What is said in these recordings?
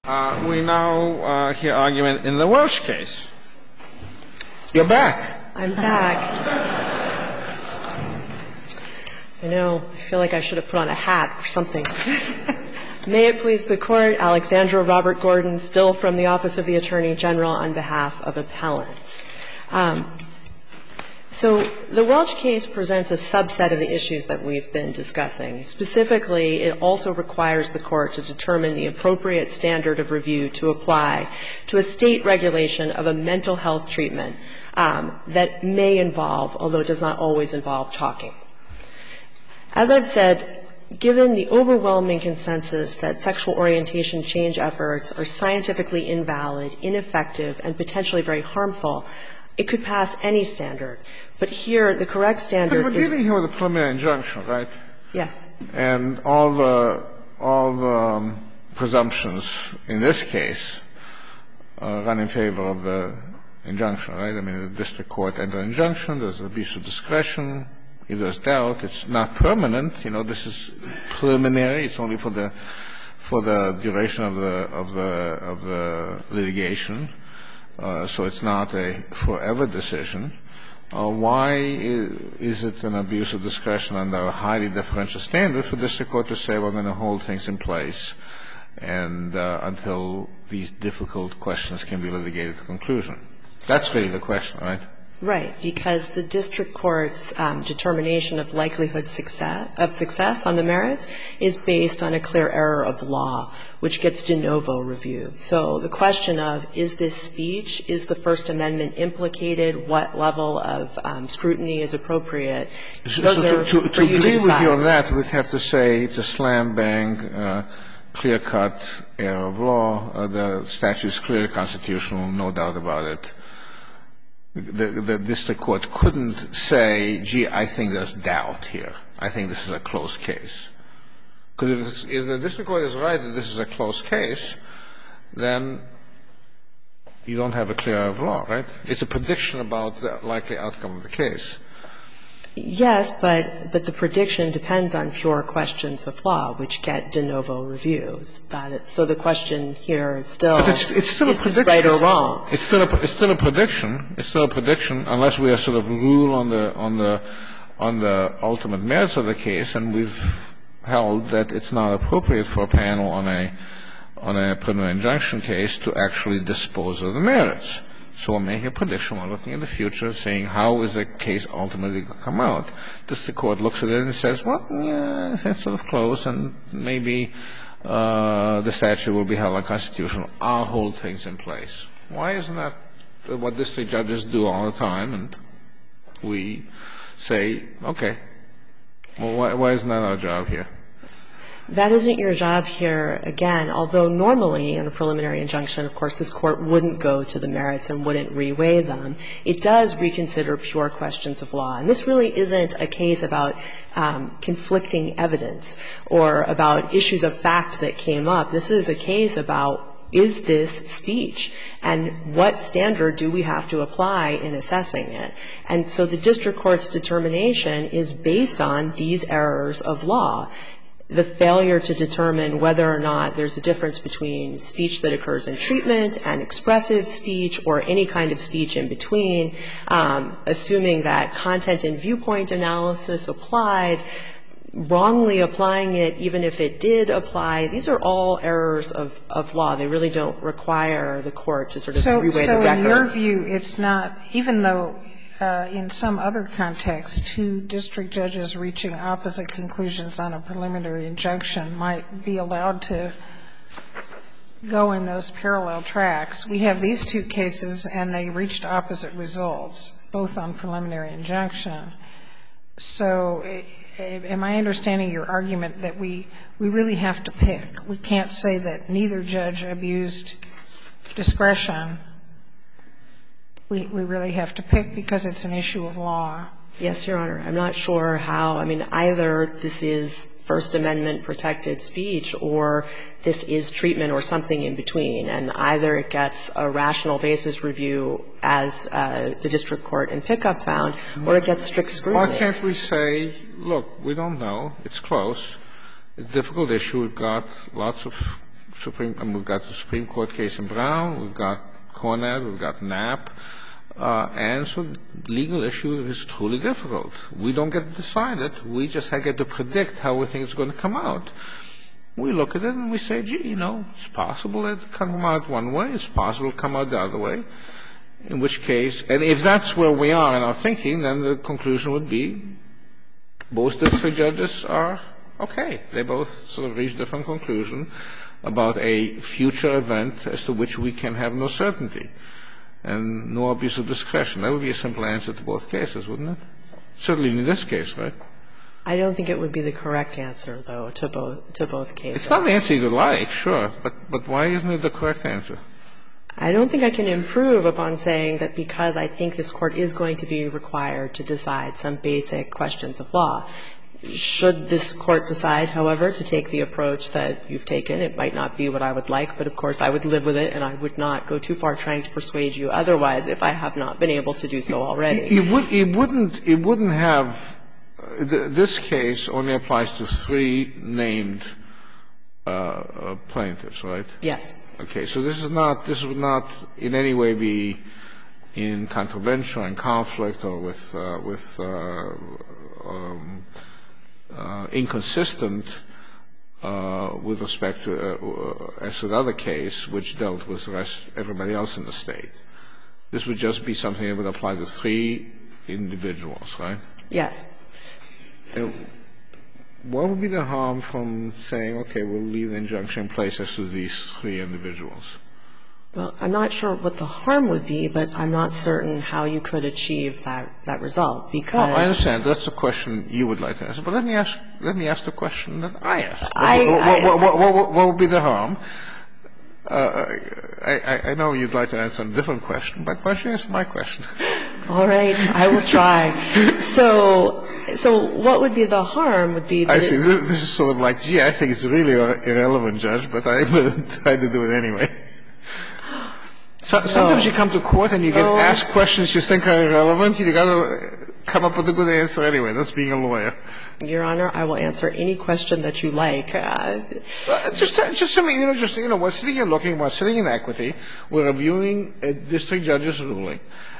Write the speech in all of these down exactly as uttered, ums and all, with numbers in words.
Uh, we now uh, hear argument in the Welch case. You're back. I'm back. I know. I feel like I should have put on a hat or something. May it please the Court, Alexandra Robert Gordon, still from the Office of the Attorney General on behalf of appellants. Um, So the Welch case presents a subset of the issues that we've been discussing. Specifically, it also requires the Court to determine the appropriate standard of review to apply to a State regulation of a mental health treatment um, that may involve, although it does not always involve, talking. As I've said, given the overwhelming consensus that sexual orientation change efforts are scientifically invalid, ineffective, and potentially very harmful, it could pass any standard. But here, the correct standard is... But we're dealing here with a preliminary injunction, right? Yes. And all the, all the um, presumptions in this case uh, run in favor of the injunction, right? I mean, the district court entered an injunction, there's abuse of discretion, if there's doubt, it's not permanent. You know, this is preliminary. It's only for the, for the duration of the, of the, of the litigation. Uh, so it's not a forever decision. Uh, why is it an abuse of discretion under a highly differential standard for district court to say we're going to hold things in place and uh, until these difficult questions can be litigated to conclusion? That's really the question, right? Right, because the district court's um, determination of likelihood success, of success on the merits is based on a clear error of law, which gets de novo review. So the question of is this speech, is the First Amendment implicated, what level of um, scrutiny is appropriate, those so are to, to, for you to agree decide. With you on that, we'd have to say it's a slam-bang, uh, clear-cut error of law. Uh, the statute is clearly constitutional, no doubt about it. The, the district court couldn't say, gee, I think there's doubt here. I think this is a close case. Because if, if the district court is right that this is a close case, then you don't have a clear error of law, right? It's a prediction about the likely outcome of the case. Yes, but, but the prediction depends on pure questions of law, which get de novo reviews. That is, so the question here is still, but it's, it's still is a prediction. this right or wrong? It's still, a, it's still a prediction. It's still a prediction, unless we are sort of rule on the, on the, on the ultimate merits of the case, and we've held that it's not appropriate for a panel on a, on a preliminary injunction case to actually dispose of the merits. So we're making a prediction. We're looking at the future, saying how is the case ultimately going to come out. Does the court looks at it and says, well, yeah, it's sort of close, and maybe uh, the statute will be held unconstitutional. I'll hold things in place. Why isn't that what district judges do all the time? And we say, okay, well, why, why isn't that our job here? That isn't your job here, again, although normally in a preliminary injunction, of course, this Court wouldn't go to the merits and wouldn't reweigh them. It does reconsider pure questions of law. And this really isn't a case about um, conflicting evidence or about issues of fact that came up. This is a case about, is this speech, and what standard do we have to apply in assessing it? And so the district court's determination is based on these errors of law. The failure to determine whether or not there's a difference between speech that occurs in treatment and expressive speech or any kind of speech in between, um, assuming that content and viewpoint analysis applied, wrongly applying it even if it did apply. These are all errors of, of law. They really don't require the court to sort of so, reweigh so the record. So in your view, it's not, even though Uh, in some other context, two district judges reaching opposite conclusions on a preliminary injunction might be allowed to go in those parallel tracks. We have these two cases, and they reached opposite results, both on preliminary injunction. So am I understanding your argument that we, we really have to pick? We can't say that neither judge abused discretion. We, we really have to pick because it's an issue of law. Yes, Your Honor. I'm not sure how. I mean, either this is First Amendment protected speech or this is treatment or something in between. And either it gets a rational basis review, as uh, the district court in Pickup found, or it gets strict scrutiny. Why can't we say, look, we don't know. It's close. It's a difficult issue. We've got lots of Supreme, I mean, we've got the Supreme Court case in Brown, we've got Cornett, we've got Knapp, uh, and so the legal issue is truly difficult. We don't get to decide it. We just get to predict how we think it's going to come out. We look at it and we say, gee, you know, it's possible that it can come out one way, it's possible it come out the other way, in which case, and if that's where we are in our thinking, then the conclusion would be both district judges are okay. They both sort of reach different conclusions about a future event as to which we can have no certainty and no abuse of discretion. That would be a simple answer to both cases, wouldn't it? Certainly in this case, right? I don't think it would be the correct answer, though, to both to both cases. It's not the answer you'd like, sure, but but why isn't it the correct answer? I don't think I can improve upon saying that because I think this Court is going to be required to decide some basic questions of law. Should this Court decide, however, to take the approach that you've taken, it might not be what I would like, but of course I would live with it and I would not go too far trying to persuade you otherwise if I have not been able to do so already. It, would, it, wouldn't, it wouldn't have – this case only applies to three named uh, plaintiffs, right? Yes. Okay, so this is not – this would not in any way be in contravention or in conflict or with uh, with uh, um, uh, inconsistent uh, with respect to uh, as to the other case, which dealt with the rest everybody else in the state. This would just be something that would apply to three individuals, right? Yes. And what would be the harm from saying, okay, we'll leave the injunction in place as to these three individuals? Well, I'm not sure what the harm would be, but I'm not certain how you could achieve that, that result, because Well, I understand. That's a question you would like to answer. But let me ask, let me ask the question that I asked. I, what, I, what, what, what, what would be the harm? Uh, I, I know you'd like to answer a different question, but why don't you answer my question? All right, I will try. So, so what would be the harm would be that I see. This, this is sort of like, gee, I think it's really irrelevant, Judge, but I will try to do it anyway. So, sometimes you come to court and you get no. asked questions you think are irrelevant. You got to come up with a good answer anyway. That's being a lawyer. Your Honor, I will answer any question that you like. Uh, uh, just, just something, you know, just you know, we're sitting here looking, we're sitting in equity, we're reviewing a district judge's ruling,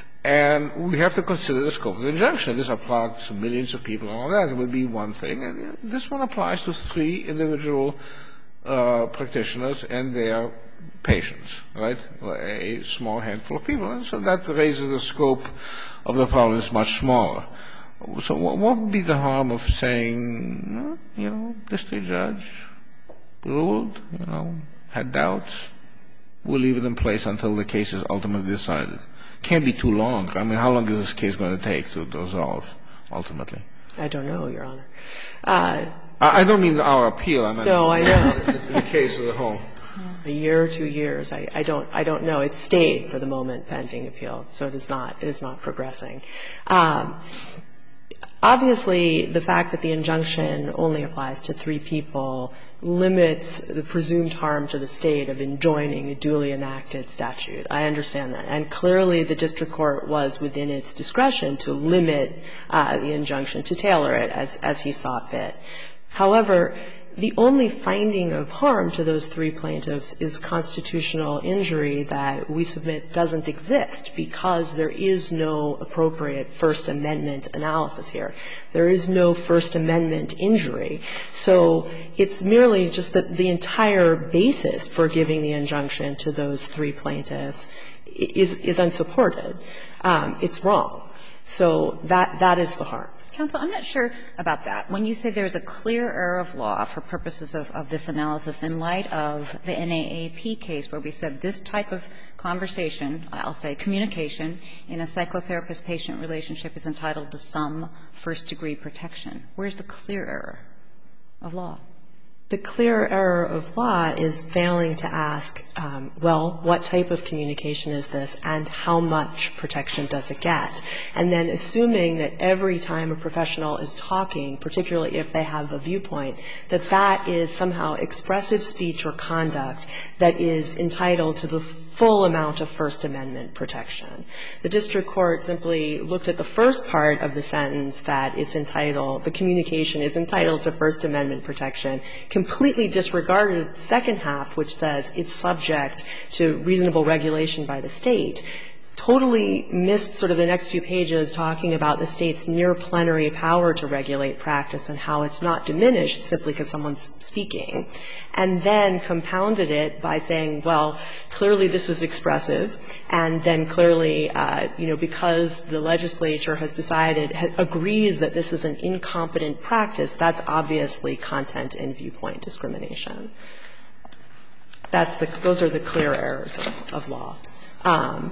and we have to consider the scope of the injunction. This applies to millions of people and all that. It would be one thing, and this one applies to three individual uh, practitioners and their patients, right? A small handful of people. And so that raises the scope of the problem is much smaller. So what would be the harm of saying, you know, district judge ruled, you know, had doubts, we'll leave it in place until the case is ultimately decided? Can't be too long. I mean, how long is this case going to take to resolve ultimately? I don't know, Your Honor. Uh, I don't mean our appeal. I mean no, I know. the case as a whole. A year or two years, I, I don't, I don't know. It's stayed for the moment pending appeal, so it is not, it is not progressing. Um, obviously, the fact that the injunction only applies to three people limits the presumed harm to the state of enjoining a duly enacted statute. I understand that, and clearly the district court was within its discretion to limit uh, the injunction, to tailor it as as he saw fit. However, the only finding of harm to those three plaintiffs is constitutional injury that we submit doesn't exist because there is no appropriate First Amendment analysis here. There is no First Amendment injury. So it's merely just that the entire basis for giving the injunction to those three plaintiffs is, is unsupported. Um, it's wrong. So that, that is the harm. Counsel, I'm not sure about that. When you say there's a clear error of law for purposes of, of this analysis in light of the N double A P case where we said this type of conversation, I'll say communication, in a psychotherapist-patient relationship is entitled to some first-degree protection, where's the clear error of law? The clear error of law is failing to ask, um, well, what type of communication is this and how much protection does it get? And then assuming that every time a professional is talking, particularly if they have a viewpoint, that that is somehow expressive speech or conduct that is entitled to the full amount of First Amendment protection. The district court simply looked at the first part of the sentence that it's entitled, the communication is entitled to First Amendment protection, completely disregarded the second half, which says it's subject to reasonable regulation by the State, totally missed sort of the next few pages talking about the State's near plenary power to regulate practice and how it's not diminished simply because someone's speaking, and then compounded it by saying, well, clearly this is expressive, and then clearly, uh, you know, because the legislature has decided, ha- agrees that this is an incompetent practice, that's obviously content and viewpoint discrimination. That's the, those are the clear errors of, of law. Um,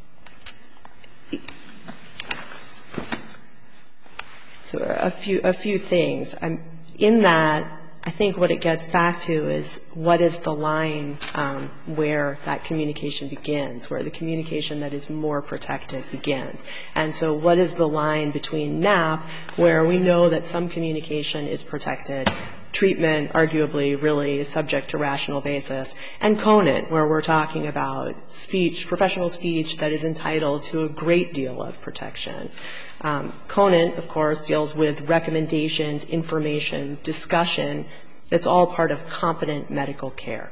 So a few a few things. I'm, in that, I think what it gets back to is what is the line um, where that communication begins, where the communication that is more protected begins. And so what is the line between Knapp, where we know that some communication is protected, treatment arguably really is subject to rational basis, and Conant, where we're talking about speech, professional speech that is entitled to a great deal of protection. Um, Conant, of course, deals with recommendations, information, discussion. It's all part of competent medical care.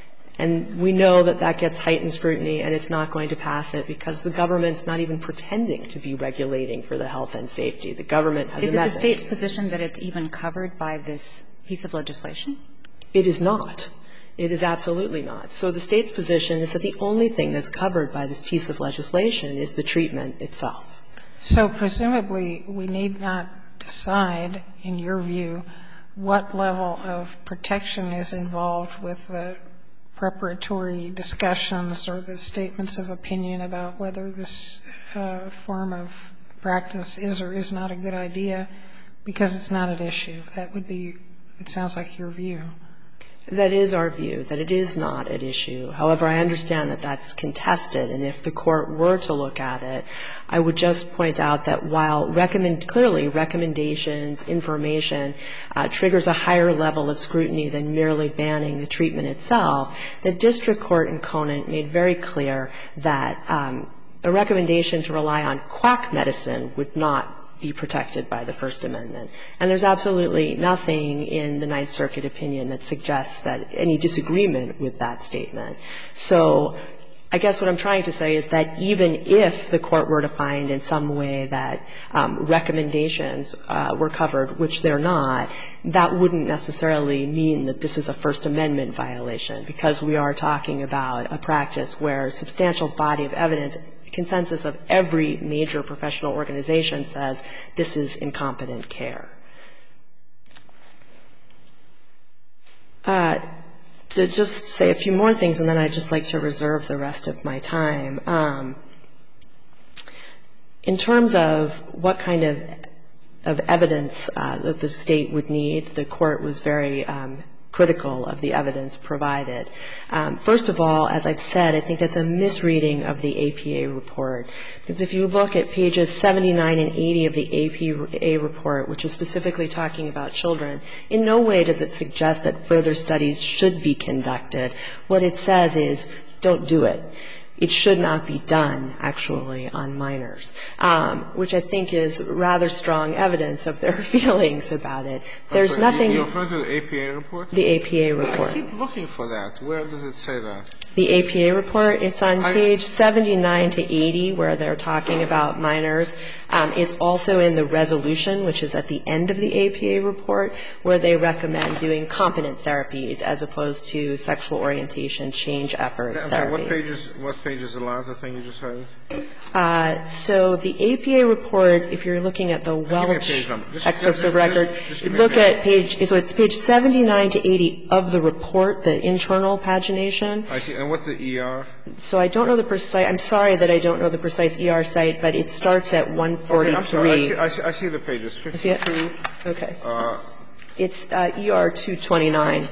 And we know that that gets heightened scrutiny, and it's not going to pass it because the government's not even pretending to be regulating for the health and safety. The government has a message. Is it the State's position that it's even covered by this piece of legislation? It is not. It is absolutely not. So the State's position is that the only thing that's covered by this piece of legislation is the treatment itself. So presumably we need not decide, in your view, what level of protection is involved with the preparatory discussions or the statements of opinion about whether this uh, form of practice is or is not a good idea, because it's not at issue. That would be, it sounds like, your view. That is our view, that it is not at issue. However, I understand that that's contested, and if the Court were to look at it, I would just point out that while recommend, clearly recommendations, information, uh, triggers a higher level of scrutiny than merely banning the treatment itself, the district court in Conant made very clear that um, a recommendation to rely on quack medicine would not be protected by the First Amendment. And there's absolutely nothing in the Ninth Circuit opinion that suggests that any disagreement with that statement. So I guess what I'm trying to say is that even if the Court were to find in some way that um, recommendations uh, were covered, which they're not, that wouldn't necessarily mean that this is a First Amendment violation, because we are talking about a practice where a substantial body of evidence, consensus of every major professional organization, says this is incompetent care. Uh, to just say a few more things, and then I'd just like to reserve the rest of my time. Um, in terms of what kind of, of evidence uh, that the State would need, the Court was very um, critical of the evidence provided. Um, first of all, as I've said, I think it's a misreading of the A P A report. Because if you look at pages seventy-nine and eighty of the A P A report, which is specifically talking about children, in no way does it suggest that further studies should be conducted. What it says is, don't do it. It should not be done, actually, on minors, um, which I think is rather strong evidence of their feelings about it. There's so nothing. You're referring to the A P A report? The A P A report. I keep looking for that. Where does it say that? The A P A report, it's on I, page seventy-nine to eighty, where they're talking about minors. Um, it's also in the resolution, which is at the end of the A P A report, where they recommend doing competent therapies as opposed to sexual orientation change effort okay, therapy. What page is, what page is the last thing you just had? Uh, so the A P A report, if you're looking at the Welch just, excerpts just, of record, just, just look at page, so it's page seventy-nine to eighty of the report, the internal pagination. I see. And what's the E R? So I don't know the precise, I'm sorry that I don't know the precise E R site, but it starts at one forty-three. Okay, I'm sorry. I see, I see, I see the pages. fifty-two. Okay. Uh, it's uh, E R two twenty-nine.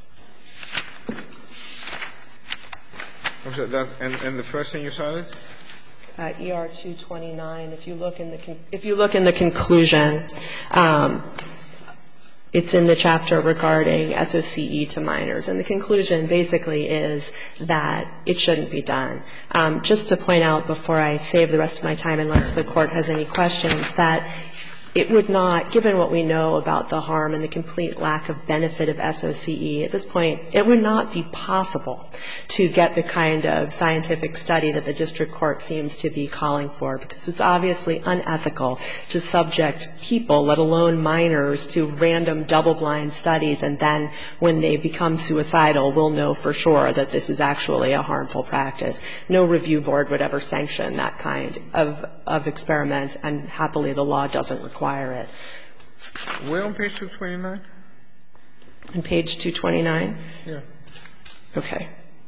I'm sorry, that, and, and the first thing you cited? Uh, E R two twenty-nine. If you look in the con- if you look in the conclusion, um, It's in the chapter regarding S O C E to minors. And the conclusion basically is that it shouldn't be done. Um, just to point out before I save the rest of my time, unless the Court has any questions, that it would not, given what we know about the harm and the complete lack of benefit of S O C E, at this point, it would not be possible to get the kind of scientific study that the district court seems to be calling for, because it's obviously unethical to subject people, let alone minors, to random double-blind studies, and then when they become suicidal, we'll know for sure that this is actually a harmful practice. No review board would ever sanction that kind of, of experiment, and happily the law doesn't require it. Where on page two twenty-nine? On page two twenty-nine? Yeah. Okay.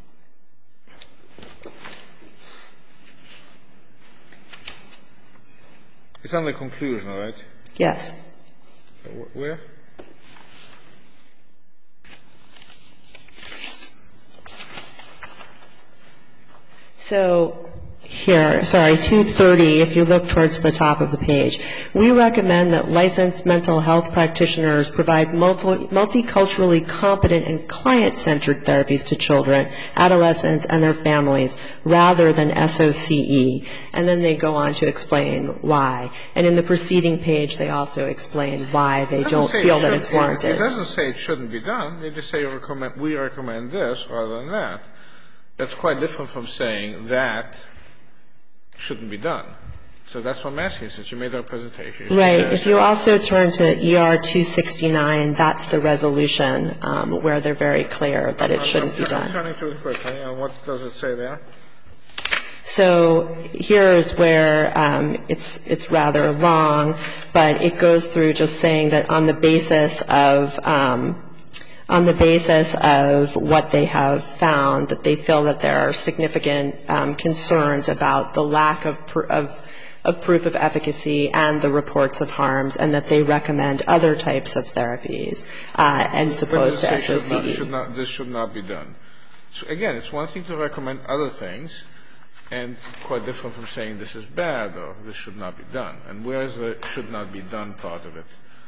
It's on the conclusion, right? Yes. Where? So here, sorry, two thirty, if you look towards the top of the page, we recommend that licensed mental health practitioners provide multi- multiculturally competent and client-centered therapies to children, adolescents, and their families, rather than S O C E. And then they go on to explain why. And in the preceding page, they also explain why they don't feel that it's warranted. It doesn't say it shouldn't be done. They just say recommend, we recommend this rather than that. That's quite different from saying that shouldn't be done. So that's what I'm asking, since you made that presentation. Right. If you also turn to E R two sixty-nine, that's the resolution um, where they're very clear that it shouldn't be done. I'm turning to it quickly. And what does it say there? So here is where um, it's it's rather long, but it goes through just saying that on the basis of um, on the basis of what they have found, that they feel that there are significant um, concerns about the lack of, pr- of of proof of efficacy and the reports of harms, and that they recommend other types of therapies uh, as opposed to S O C E. Should not, this should not be done. So again, it's one thing to recommend other things, and quite different from saying this is bad or this should not be done. And where is the should not be done part of it?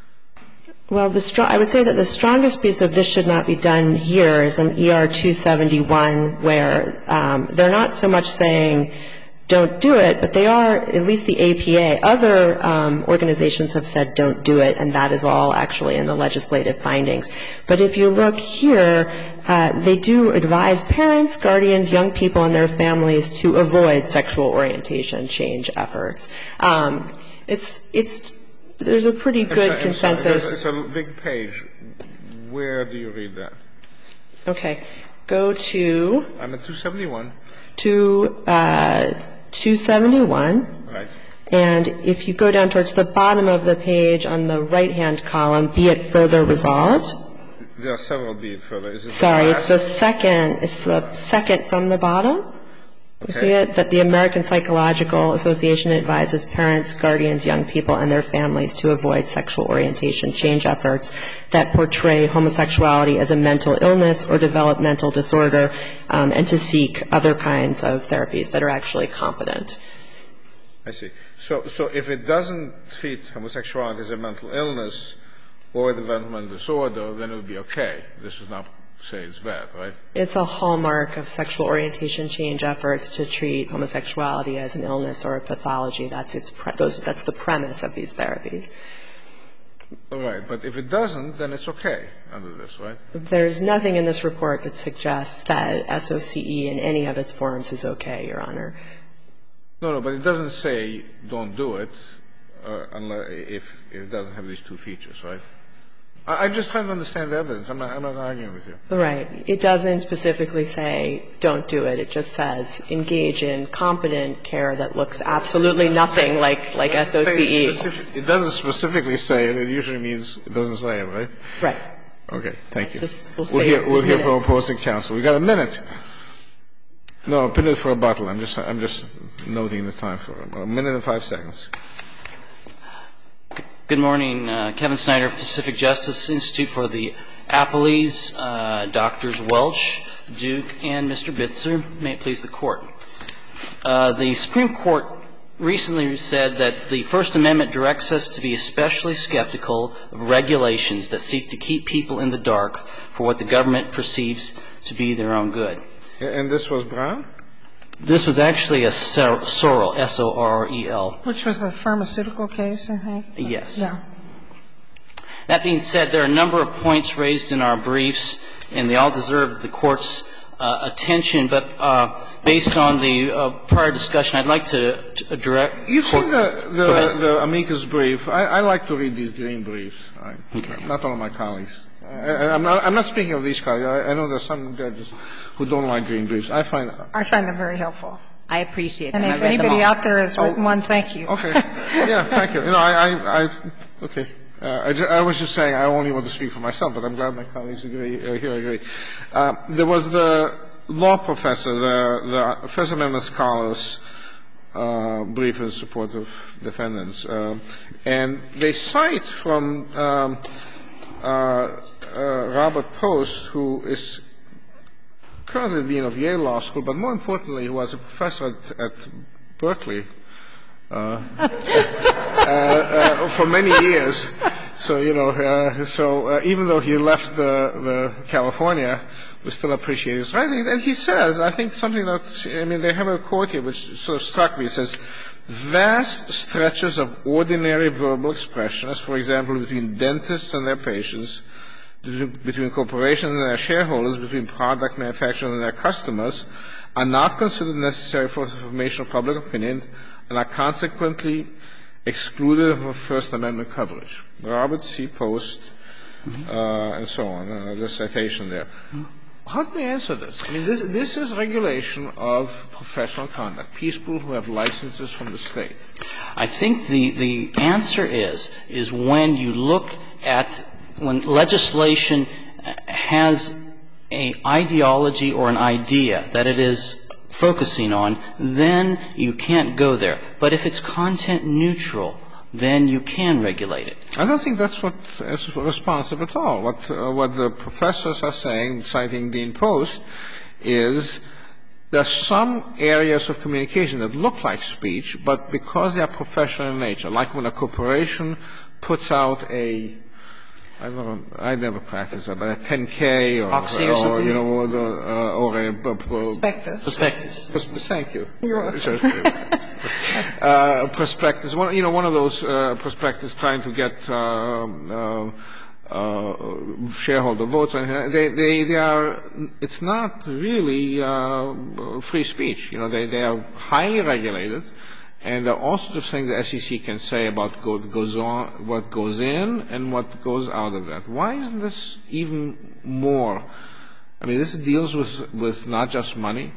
Well, the strong, I would say that the strongest piece of this should not be done here is in E R two seventy-one, where um, they're not so much saying don't do it, but they are, at least the A P A. Other um, organizations have said don't do it, and that is all actually in the legislative findings. But if you look here, uh, they do advise parents, guardians, young people, and their families to avoid sexual orientation change efforts. Um, it's it's there's a pretty good I'm consensus. Sorry, it's a big page. Where do you read that? Okay. Go to... I'm at two seventy-one. To uh, two seventy-one. Right. And if you go down towards the bottom of the page on the right-hand column, be it further resolved. There are several be it further. Is it Sorry, the it's the second. It's the second from the bottom. You see it? That the American Psychological Association advises parents, guardians, young people, and their families to avoid sexual orientation change efforts that portray homosexuality as a mental illness or developmental disorder, um, and to seek other kinds of therapies that are actually competent. I see. So, so if it doesn't treat homosexuality as a mental illness or a developmental disorder, then it would be okay. This is not say it's bad, right? It's a hallmark of sexual orientation change efforts to treat homosexuality as an illness or a pathology. That's its pre- those, that's the premise of these therapies. All right, but if it doesn't, then it's okay under this, right? There's nothing in this report that suggests that S O C E in any of its forms is okay, Your Honor. No, no, but it doesn't say don't do it uh, unless if, if it doesn't have these two features, right? I'm just trying to understand the evidence. I'm not, I'm not arguing with you. Right. It doesn't specifically say don't do it. It just says engage in competent care that looks absolutely nothing like, like S O C E. It doesn't specifically say it. It usually means it doesn't say it, right? Right. Okay. Thank you. Just, we'll we'll say hear, we'll hear minute. from opposing counsel. We've got a minute. No, a minute for a bottle. I'm just, I'm just noting the time for it. A minute and five seconds. Good morning. Uh, Kevin Snyder, Pacific Justice Institute for the Appellees, uh, Doctors Welch, Duke, and Mister Bitzer. May it please the Court. Uh, the Supreme Court recently said that the First Amendment directs us to be especially skeptical of regulations that seek to keep people in the dark for what the government perceives to be their own good. And this was Brown? This was actually a Sorrell, S O R R E L. Which was the pharmaceutical case, I think? Yes. Yeah. That being said, there are a number of points raised in our briefs, and they all deserve the Court's uh, attention. But uh, based on the uh, prior discussion, I'd like to, to direct. You've seen the, the, the amicus brief. I, I like to read these green briefs. I, okay. Not all of my colleagues. I, I'm, not, I'm not speaking of these colleagues. I, I know there's some judges who don't like green briefs. I find I find them very helpful. I appreciate and them. And if I read anybody them all. out there has written oh, one, thank you. Okay. Yeah, thank you. You know, I, I, I okay. Uh, I, just, I was just saying I only want to speak for myself, but I'm glad my colleagues agree, uh, here agree. Uh, there was the law professor, the, the First Amendment scholars uh, brief in support of defendants. Uh, and they cite from um, uh, uh, Robert Post, who is currently the dean of Yale Law School, but more importantly, who was a professor at, at Berkeley uh, uh, uh, for many years. So, you know, uh, so uh, even though he left the, the California, we still appreciate his writings. And he says, I think something that, I mean, they have a quote here which sort of struck me. It says, vast stretches of ordinary verbal expression, as for example between dentists and their patients, between corporations and their shareholders, between product manufacturers and their customers, are not considered necessary for the formation of public opinion and are consequently excluded from First Amendment coverage. Robert C. Post, uh, and so on, uh, the citation there. How do we answer this? I mean, this, this is regulation of professional conduct, people who have licenses from the state. I think the, the answer is, is when you look at when legislation has an ideology or an idea that it is focusing on, then you can't go there. But if it's content neutral, then you can regulate it. I don't think that's what is responsive at all. What, uh, what the professors are saying, citing Dean Post, is there are some areas of communication that look like speech, but because they are professional in nature, like when a corporation puts out a I never, I never practiced that, but a ten K or, Proxy or, or something? you know, or, the, uh, or a uh, prospectus. Prospectus. Thank you. You're welcome. uh, prospectus. One, you know, one of those uh, prospectus trying to get uh, uh, uh, shareholder votes. And they, they, they are. It's not really uh, free speech. You know, they, they are highly regulated. And there are all sorts of things the S E C can say about what goes on, what goes in, and what goes out of that. Why isn't this even more? I mean, this deals with, with not just money.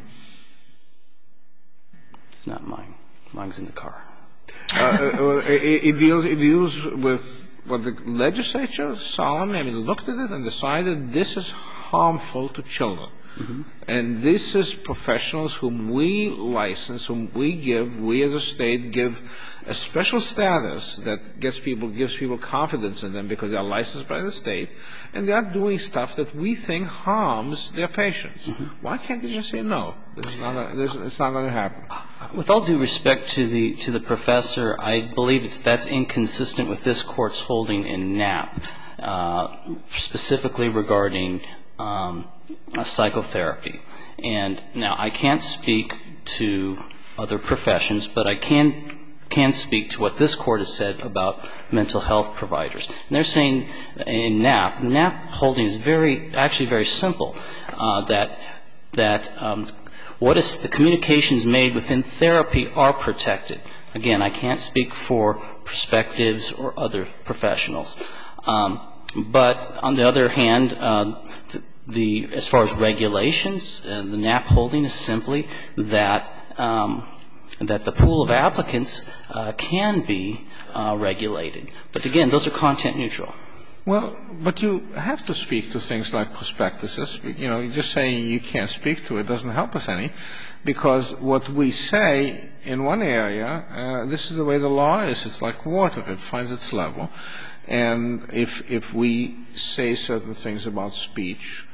It's not mine. Mine's in the car. Uh, it, it deals. It deals with what the legislature solemnly, I mean, looked at it and decided this is harmful to children. Mm-hmm. And this is professionals whom we license, whom we give, we as a state give a special status that gets people, gives people confidence in them because they're licensed by the state, and they're doing stuff that we think harms their patients. Mm-hmm. Why can't they just say no? This is not gonna, this, it's not going to happen. With all due respect to the to the professor, I believe it's, that's inconsistent with this Court's holding in Knapp, uh, specifically regarding um, psychotherapy. And now I can't speak to other professions, but I can can speak to what this Court has said about mental health providers. And they're saying in Knapp, the Knapp holding is very, actually very simple, uh, that that um, what is the communications made within therapy are protected. Again, I can't speak for perspectives or other professionals. Um, but on the other hand, uh, the, the as far as regulations, uh, the Knapp holding is simply that um, that the pool of applicants uh, can be uh, regulated. But again, those are content neutral. Well, but you have to speak to things like prospectuses. You know, just saying you can't speak to it doesn't help us any, because what we say in one area, uh, this is the way the law is. It's like water. It finds its level. And if if we say certain things about speech,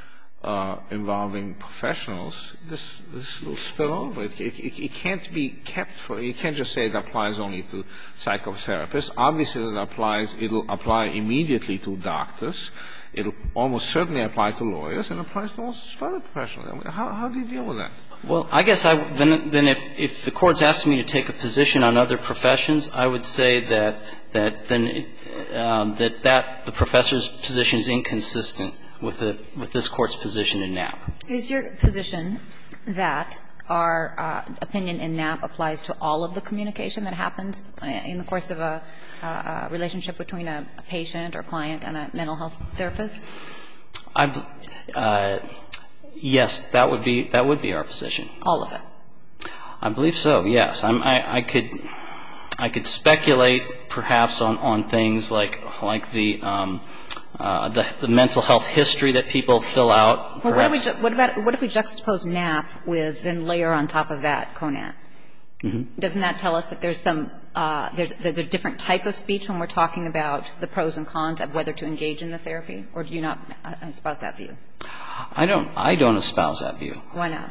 uh, involving professionals, this, this will spill over. It, it, it can't be kept for, you can't just say it applies only to psychotherapists. Obviously, it applies, it'll apply immediately to doctors. It'll almost certainly apply to lawyers, and applies to all other professionals. I mean, how, how do you deal with that? Well, I guess I, then, then if, if the Court's asking me to take a position on other professions, I would say that, that then, it, um, that, that the professor's position is inconsistent with the, with this Court's position in Knapp. Is your position that our uh, opinion in Knapp applies to all of the communication that happens in the course of a, a relationship between a, a patient or client and a mental health therapist? I, uh, yes, that would be that would be our position. All of it. I believe so. Yes, I'm, I, I could I could speculate perhaps on, on things like like the. Um, Uh, the, the mental health history that people fill out. Well, what, if we, what about what if we juxtapose Knapp with then layer on top of that Conant? Mm-hmm. Doesn't that tell us that there's some uh, there's there's a different type of speech when we're talking about the pros and cons of whether to engage in the therapy, or do you not espouse that view? I don't. I don't espouse that view. Why not?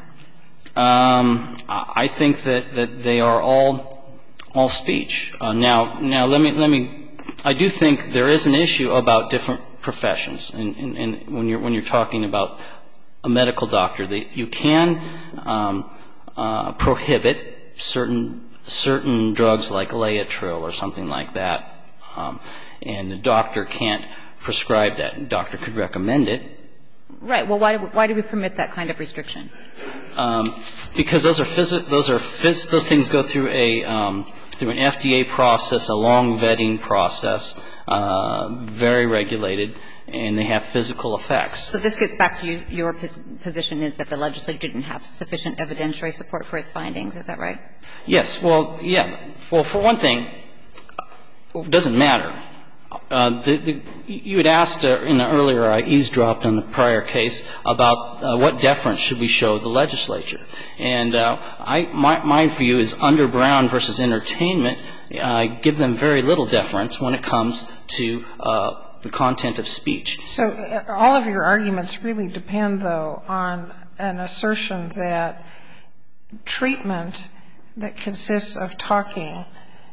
Um, I think that, that they are all all speech. Uh, now, now let me let me. I do think there is an issue about different professions, and, and, and when you're when you're talking about a medical doctor, they, you can um, uh, prohibit certain certain drugs like Laetrile or something like that, um, and the doctor can't prescribe that. The doctor could recommend it. Right. Well, why do we, why do we permit that kind of restriction? Um, because those are phys- those are phys- those things go through a um, through an F D A process, a long vetting process, uh, very regulated, and they have physical effects. So this gets back to you, your position is that the legislature didn't have sufficient evidentiary support for its findings. Is that right? Yes. Well, yeah. Well, for one thing, it doesn't matter. Uh, the, the, you had asked uh, in the earlier, I eavesdropped on the prior case about uh, what deference should we show the legislature. And uh, I, my, my view is under Brown versus entertainment, I uh, give them very little deference when it comes to uh, the content of speech. So uh, all of your arguments really depend, though, on an assertion that treatment that consists of talking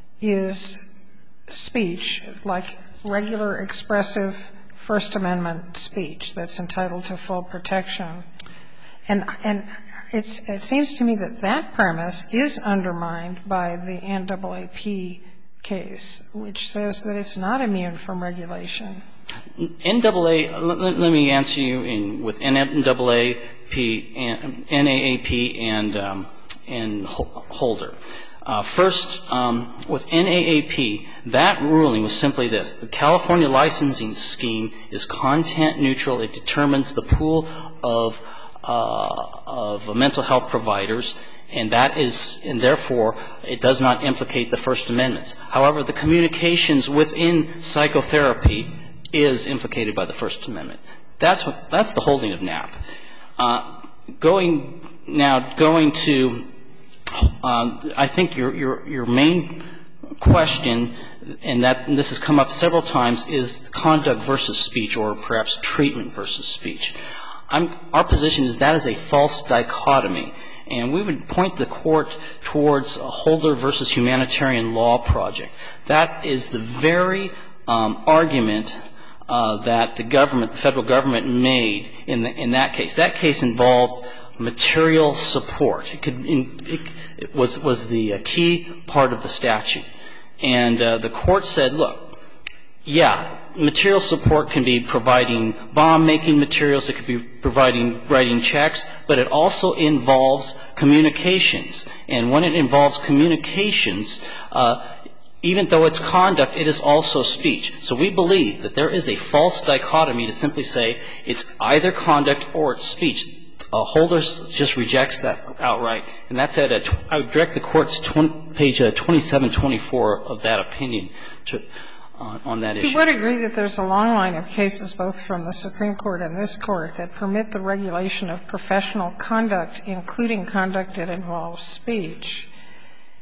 is speech, like regular expressive First Amendment speech that's entitled to full protection. And, and it's, it seems to me that that premise is undermined by the N double A P case, which says that it's not immune from regulation. N double A, let, let me answer you in, with N double A P, N double A P and, um, and Holder. Uh, first, um, with N double A P, that ruling was simply this. The California licensing scheme is content neutral. It determines the pool of, uh, of mental health providers, and that is, and therefore, it does not implicate the First Amendment. However, the communications within psychotherapy is implicated by the First Amendment. That's what, that's the holding of Knapp. Uh, going, now, going to Um, I think your, your, your main question, and that and this has come up several times, is conduct versus speech, or perhaps treatment versus speech. I'm, our position is that is a false dichotomy, and we would point the Court towards a Holder versus Humanitarian Law Project. That is the very um, argument uh, that the government, the federal government, made in, the, in that case. That case involved material support. It, could, it, it was, was the key part of the statute. And uh, the Court said, look, yeah, material support can be providing bomb-making materials, it could be providing writing checks, but it also involves communications. And when it involves communications, uh, even though it's conduct, it is also speech. So we believe that there is a false dichotomy to simply say it's either conduct or it's speech. Uh, Holder just rejects that outright, and that's at a, I would direct the Court to twenty, page uh, twenty-seven twenty-four of that opinion to, uh, on that issue. You would agree that there's a long line of cases, both from the Supreme Court and this Court, that permit the regulation of professional conduct, including conduct that involves speech.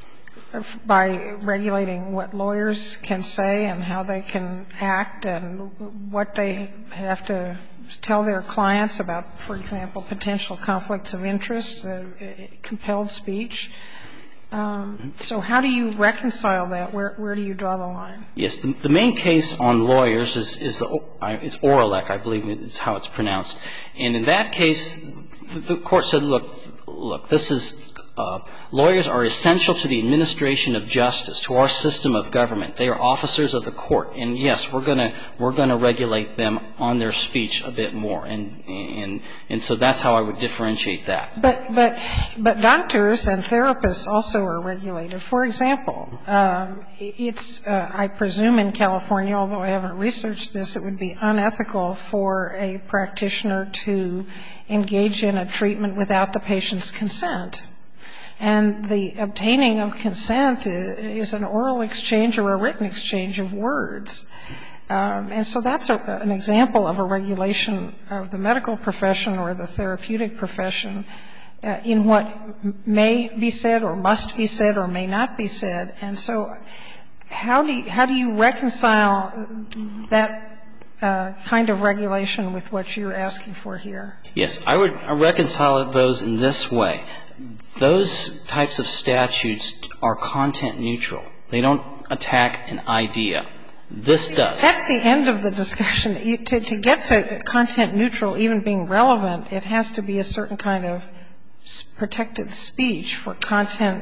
by regulating what lawyers can say and how they can act and what they have to tell their clients about, for example, potential conflicts of interest, uh, compelled speech. Um, so how do you reconcile that? Where, where do you draw the line? Yes. The, the main case on lawyers is, is the, it's Oralek, I believe it's how it's pronounced. And in that case, the, the court said, look, look, this is Uh, lawyers are essential to the administration of justice, to our system of government. They are officers of the court, and yes, we're going to we're going to regulate them on their speech a bit more, and and and so that's how I would differentiate that. But but but doctors and therapists also are regulated. For example, um, it's uh, I presume in California, although I haven't researched this, it would be unethical for a practitioner to engage in a treatment without the patient's consent. And the obtaining of consent is an oral exchange or a written exchange of words. Um, and so that's a, an example of a regulation of the medical profession or the therapeutic profession uh, in what may be said or must be said or may not be said. And so how do you, how do you reconcile that uh, kind of regulation with what you're asking for here? Yes, I would reconcile those in this way. Those types of statutes are content neutral. They don't attack an idea. This does. That's the end of the discussion. You, to, to get to content neutral, even being relevant, it has to be a certain kind of protected speech for content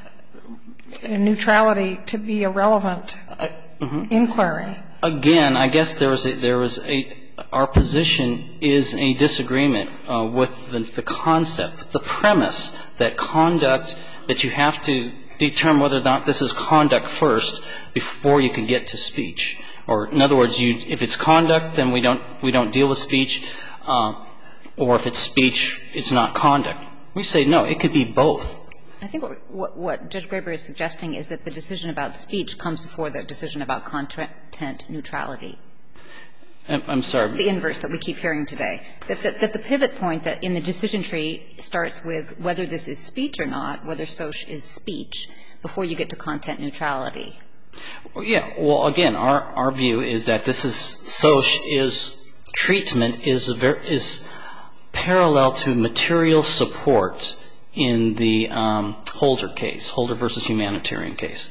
neutrality to be a relevant uh, mm-hmm. inquiry. Again, I guess there was a, there was a our position is a disagreement uh, with the, the concept, the premise that conduct, that you have to determine whether or not this is conduct first before you can get to speech. Or in other words, you, if it's conduct, then we don't we don't deal with speech, uh, or if it's speech, it's not conduct. We say no, it could be both. I think what, what, what Judge Graber is suggesting is that the decision about speech comes before the decision about content neutrality. I'm sorry. That's the inverse that we keep hearing today. That the, that the pivot point that in the decision tree starts with whether this is speech or not, whether soc is speech, before you get to content neutrality. Well, yeah. Well, again, our, our view is that this is soc is treatment is ver, is parallel to material support in the um, Holder case, Holder versus humanitarian case.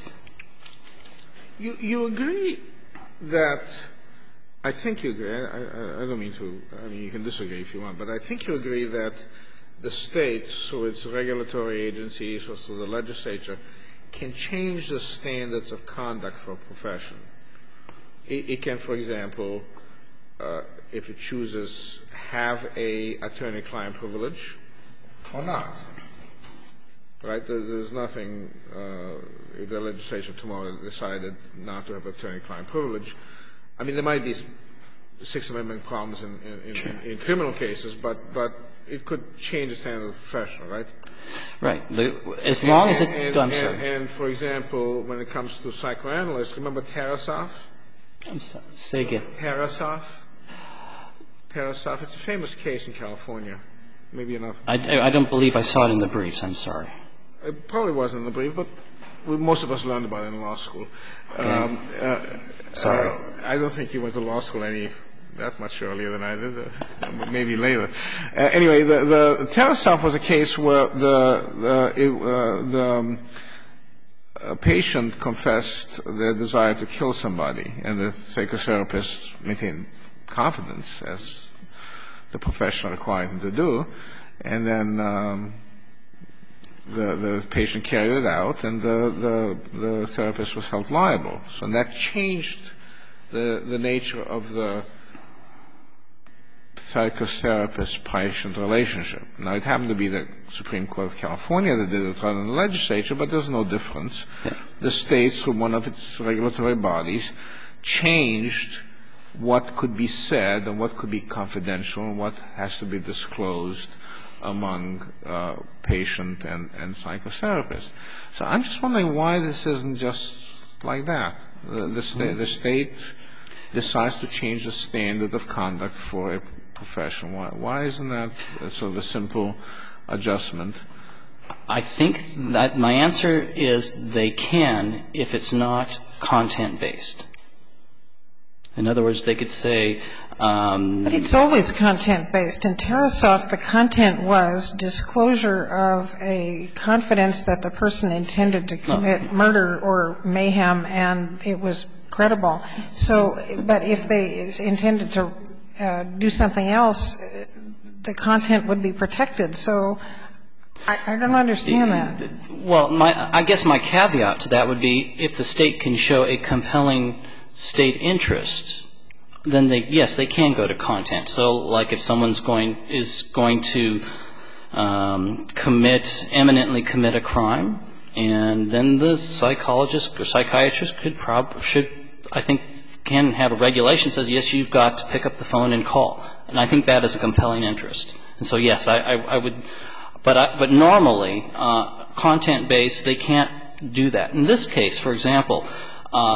You you agree that. I think you agree. I, I, I don't mean to. I mean, you can disagree if you want, but I think you agree that the state, through its regulatory agencies or through the legislature, can change the standards of conduct for a profession. It, it can, for example, uh, if it chooses, have a attorney-client privilege or not. Right? There, there's nothing. Uh, if the legislature tomorrow decided not to have attorney-client privilege. I mean, there might be Sixth Amendment problems in, in, sure. in, in criminal cases, but, but it could change the standard of the profession, right? Right. The, as long and, as it and, – I'm and, sorry. And, and, for example, when it comes to psychoanalysts, remember Tarasov? I'm sorry. Say again. Tarasov? Tarasov. It's a famous case in California. Maybe enough. I, I don't believe I saw it in the briefs. I'm sorry. It probably wasn't in the brief, but we, most of us learned about it in law school. Okay. Um, uh, Sorry. Uh, I don't think you went to law school any that much earlier than I did, uh, maybe later. Uh, anyway, the, the Tarasov was a case where the the, it, uh, the um, a patient confessed their desire to kill somebody, and the psychotherapist maintained confidence, as the profession required him to do, and then um, the the patient carried it out, and the, the the therapist was held liable. So that changed the the nature of the psychotherapist-patient relationship. Now, it happened to be the Supreme Court of California that did it rather than the legislature, but there's no difference. Yeah. The state, through one of its regulatory bodies, changed what could be said and what could be confidential and what has to be disclosed among uh, patient and, and psychotherapist. So I'm just wondering why this isn't just like that. The, the, sta- mm-hmm. the state decides to change the standard of conduct for a profession. Why, why isn't that sort of a simple adjustment? I think that my answer is they can if it's not content-based. In other words, they could say um, But it's always content-based. In Tarasoff, the content was disclosure of a confidence that the person intended to commit no. murder or mayhem, and it was credible. So, but if they intended to uh, do something else, the content would be protected. So I, I don't understand that. Well, my, I guess my caveat to that would be if the State can show a compelling State interest, then they, yes, they can go to content. So, like if someone's going, is going to um, commit, eminently commit a crime, and then the psychologist or psychiatrist could prob, should, I think, can have a regulation that says, yes, you've got to pick up the phone and call. And I think that is a compelling interest. And so, yes, I, I, I would, but I, but normally, uh, content-based, they can't do that. In this case, for example, uh,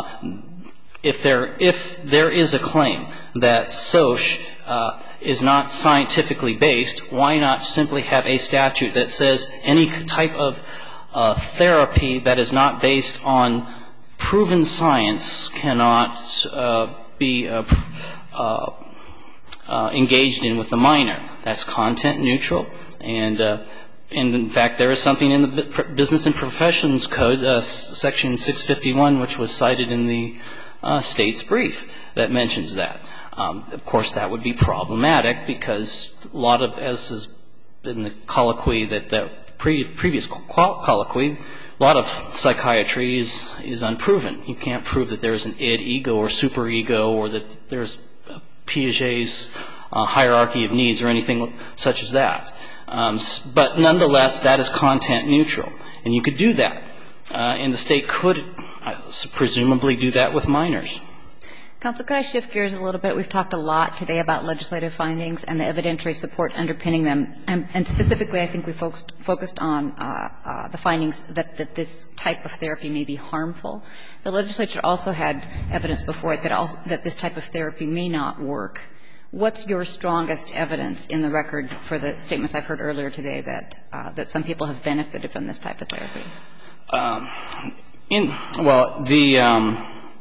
If there, if there is a claim that S O C uh, is not scientifically based, why not simply have a statute that says any type of uh, therapy that is not based on proven science cannot uh, be uh, uh, uh, engaged in with the minor? That's content neutral. And, uh, and in fact, there is something in the Business and Professions Code, uh, Section six fifty-one, which was cited in the Uh, State's brief that mentions that. Um, of course, that would be problematic because a lot of, as is in the colloquy that the pre- previous colloquy, a lot of psychiatry is, is unproven. You can't prove that there's an id ego or superego or that there's Piaget's uh, hierarchy of needs or anything such as that. Um, but nonetheless, that is content neutral, and you could do that, uh, and the State could presumably do that with minors. Counsel, could I shift gears a little bit? We've talked a lot today about legislative findings and the evidentiary support underpinning them, and, and specifically I think we focused, focused on uh, uh, the findings that, that this type of therapy may be harmful. The legislature also had evidence before it that, also, that this type of therapy may not work. What's your strongest evidence in the record for the statements I've heard earlier today that, uh, that some people have benefited from this type of therapy? Um, In, well, the um,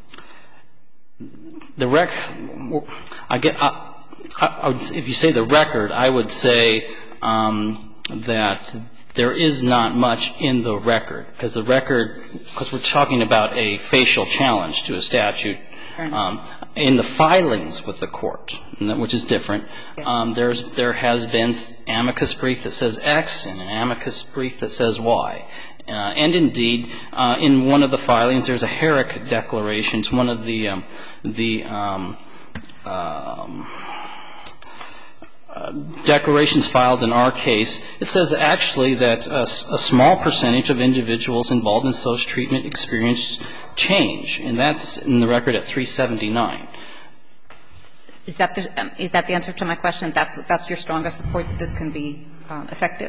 the rec, I get. I, I would, if you say the record, I would say um, that there is not much in the record because the record, because we're talking about a facial challenge to a statute. Um, in the filings with the court, which is different, yes. um, there's there has been amicus brief that says X and an amicus brief that says Y. Uh, and indeed, uh, in one of the filings, there's a Herrick declaration. It's one of the um, the um, um, uh, declarations filed in our case. It says actually that a, a small percentage of individuals involved in social treatment experience change, and that's in the record at three seventy-nine. Is that the, um, is that the answer to my question? That's that's your strongest support that this can be um, effective?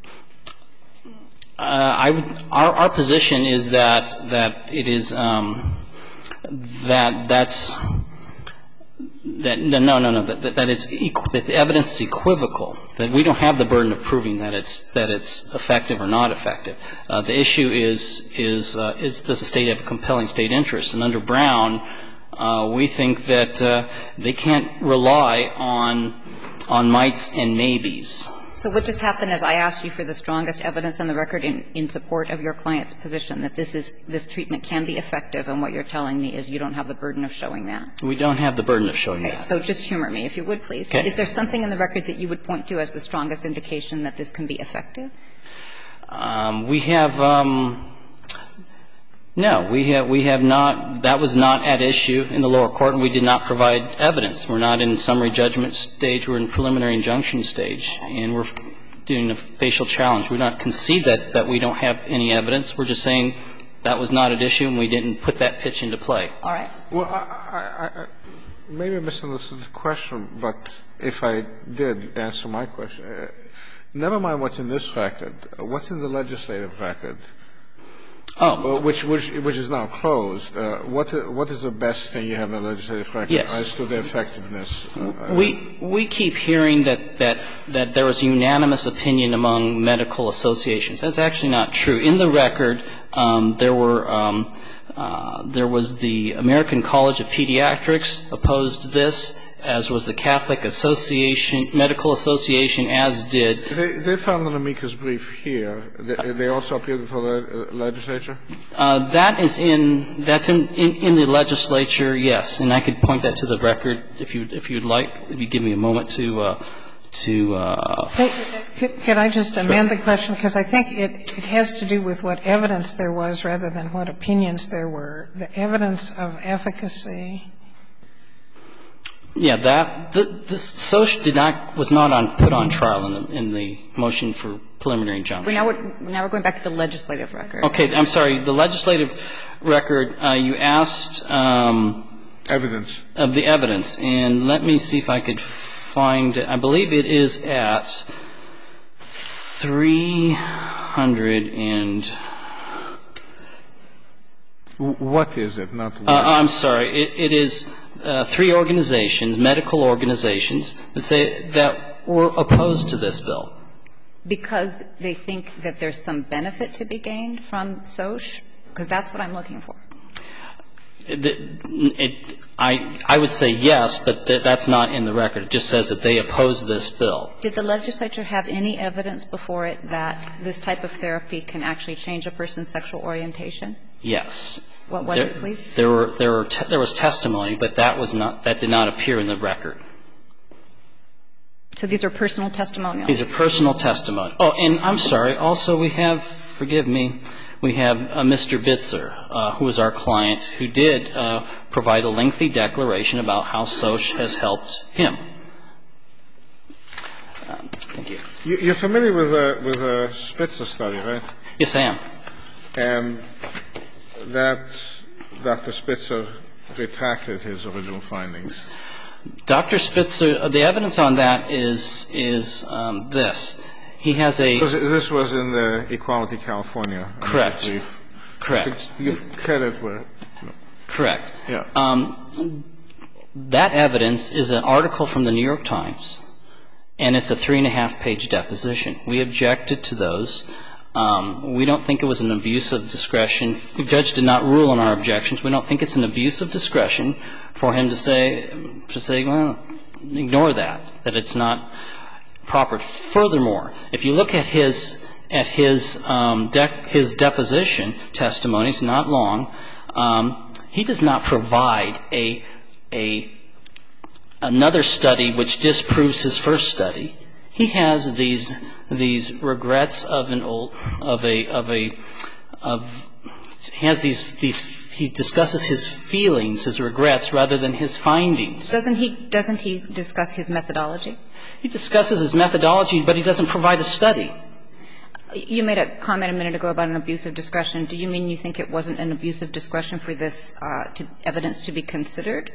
Uh, I would, our, our position is that that it is um, that that's that no no no that, that it's equ- that the evidence is equivocal, that we don't have the burden of proving that it's that it's effective or not effective. Uh, the issue is is uh, is does the state have a compelling state interest? And under Brown, uh, we think that uh, they can't rely on on mights and maybes. So what just happened is I asked you for the strongest evidence on the record in, in support of your client's position that this is this treatment can be effective, and what you're telling me is you don't have the burden of showing that. We don't have the burden of showing okay, that. So just humor me, if you would, please. Okay. Is there something in the record that you would point to as the strongest indication that this can be effective? Um, we have um, no, we have we have not. That was not at issue in the lower court, and we did not provide evidence. We're not in summary judgment stage. We're in preliminary injunction stage, and we're doing a facial challenge. We don't concede that that we don't have any evidence. We're just saying that was not at issue, and we didn't put that pitch into play. All right. Well, I, I, I maybe I misunderstood the question, but if I did answer my question, uh, never mind what's in this record. What's in the legislative record? Oh. Which, which, which is now closed. Uh, what, what is the best thing you have in the legislative record Yes. as to the effectiveness? Uh, we, we keep hearing that, that, that there was unanimous opinion among medical associations. That's actually not true. In the record, um, there were, um, uh, there was the American College of Pediatrics opposed this, as was the Catholic Association, Medical Association, as did. They, they found an amicus brief here. They, they also appealed before the legislature? Uh, that is in, that's in, in, in the legislature, yes. And I could point that to the record if you, if you'd like, if you give me a moment to, uh, to, uh. Could, could I just amend the question? Because I think it, it has to do with what evidence there was rather than what opinions there were. The evidence of efficacy. Yeah, that, the, this, Soch did not, was not on, put on trial in the, in the motion for preliminary injunction. Now we're, now we're going back to the legislative record. Okay, I'm sorry. The legislative record, uh, you asked, um. Evidence. Of the evidence. And let me see if I could find it. I believe it is at three hundred and. What is it? Not what? Uh, I'm sorry. It, it is uh, three organizations, medical organizations, that say that were opposed to this bill. Because they think that there's some benefit to be gained from Soch? Because that's what I'm looking for. It, it, I, I would say yes, but th- that's not in the record. It just says that they oppose this bill. Did the legislature have any evidence before it that this type of therapy can actually change a person's sexual orientation? Yes. What was there, it, please? There were there were te- there was testimony, but that was not that did not appear in the record. So these are personal testimonials? These are personal testimony. Oh, and I'm sorry. Also, we have, forgive me, we have uh, Mister Bitzer, uh, who is our client, who did uh, provide a lengthy declaration about how Soch has helped him. Um, thank you. you. You're familiar with the with the Spitzer study, right? Yes, I am. And that Doctor Spitzer retracted his original findings. Doctor Spitzer, the evidence on that is is um, this. He has a. This was in the Equality California. Correct. Brief. Correct. You credit where. No. Correct. Yeah. Um, that evidence is an article from the New York Times, and it's a three and a half page deposition. We objected to those. Um, we don't think it was an abuse of discretion. The judge did not rule on our objections. We don't think it's an abuse of discretion for him to say, to say, well, ignore that, that it's not proper. Furthermore, if you look at his, at his, um, dec- his deposition testimony, it's not long, um, he does not provide a, a, another study which disproves his first study. He has these these regrets of an old of a of a of he has these these he discusses his feelings, his regrets, rather than his findings. Doesn't he doesn't he discuss his methodology? He discusses his methodology, but he doesn't provide a study. You made a comment a minute ago about an abuse of discretion. Do you mean you think it wasn't an abuse of discretion for this uh, to, evidence to be considered?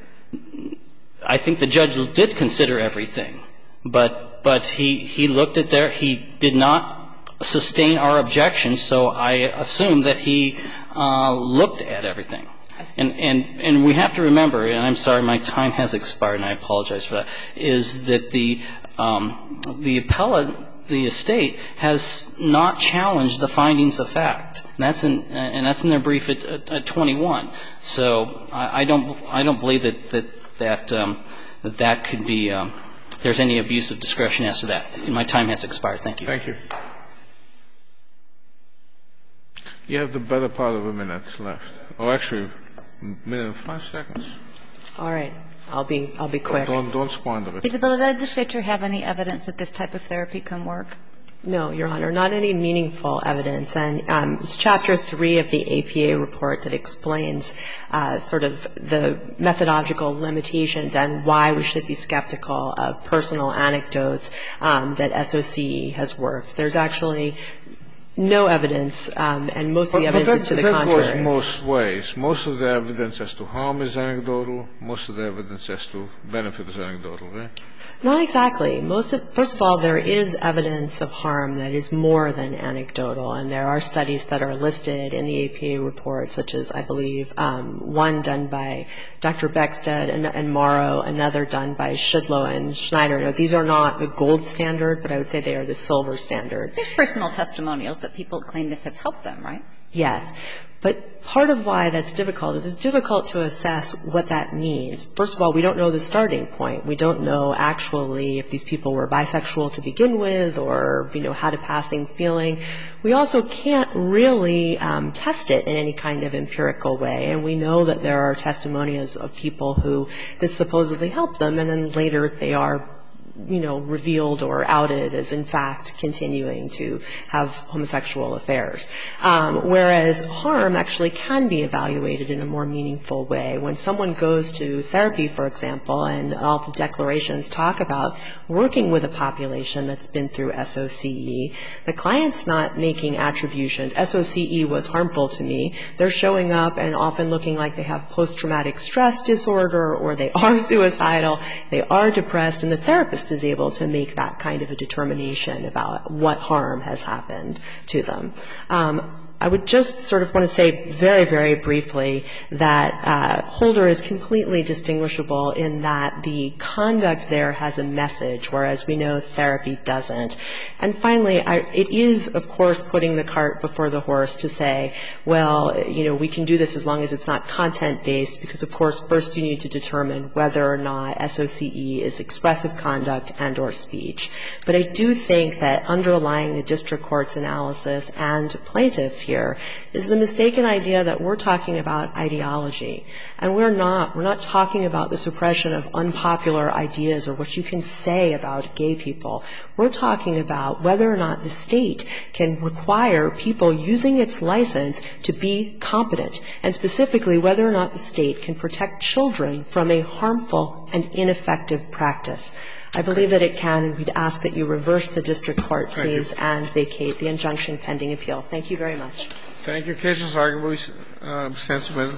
I think the judge did consider everything. But but he, he looked at their he did not sustain our objections, so I assume that he uh, looked at everything. And, and and we have to remember, and I'm sorry my time has expired and I apologize for that, is that the um, the appellate, the estate, has not challenged the findings of fact. And that's in and that's in their brief at, at, at twenty-one. So I, I don't I don't believe that that that um, that, that could be um, there's any abuse of discretion as to that. And my time has expired. Thank you. Thank you. You have the better part of a minute left. Oh, actually, a minute and five seconds. All right. I'll be I'll be quick. Don't don't squander it. Did the legislature have any evidence that this type of therapy can work? No, Your Honor, not any meaningful evidence. And um, it's Chapter three of the A P A report that explains uh, sort of the methodological limitations and why we should be skeptical of personal anecdotes um, that S O C has worked. There's actually No evidence, um, and most of the evidence is to the contrary. But that goes most ways. Most of the evidence as to harm is anecdotal. Most of the evidence as to benefit is anecdotal, right? Not exactly. Most of, first of all, there is evidence of harm that is more than anecdotal, and there are studies that are listed in the A P A report, such as, I believe, um, one done by Doctor Beckstead and, and Morrow, another done by Shidlow and Schneider. Now, these are not the gold standard, but I would say they are the silver standard. There's personal testimonials that people claim this has helped them, right? Yes. But part of why that's difficult is it's difficult to assess what that means. First of all, we don't know the starting point. We don't know actually if these people were bisexual to begin with or, you know, had a passing feeling. We also can't really um, test it in any kind of empirical way. And we know that there are testimonials of people who this supposedly helped them, and then later they are, you know, revealed or outed as, in fact, continuing to have homosexual affairs. Um, whereas harm actually can be evaluated in a more meaningful way. When someone goes to therapy, for example, and all the declarations talk about working with a population that's been through S O C E, the client's not making attributions. S O C E was harmful to me. They're showing up and often looking like they have post-traumatic stress disorder or they are suicidal, they are depressed, and the therapist is able to make that kind of a determination about what harm has happened to them. Um, I would just sort of want to say very, very briefly that uh, Holder is completely distinguishable in that the conduct there has a message, whereas we know therapy doesn't. And finally, I, it is, of course, putting the cart before the horse to say, well, you know, we can do this as long as it's not content-based, because, of course, first you need to determine whether or not S O C E is expressive conduct and or speech. But I do think that underlying the district court's analysis and plaintiffs here here is the mistaken idea that we're talking about ideology. And we're not. We're not talking about the suppression of unpopular ideas or what you can say about gay people. We're talking about whether or not the state can require people using its license to be competent, and specifically whether or not the state can protect children from a harmful and ineffective practice. I believe that it can, and we'd ask that you reverse the district court, please, and vacate the injunction pending appeal. Thank you very much. Thank you. Case is arguably uh, stands submitted.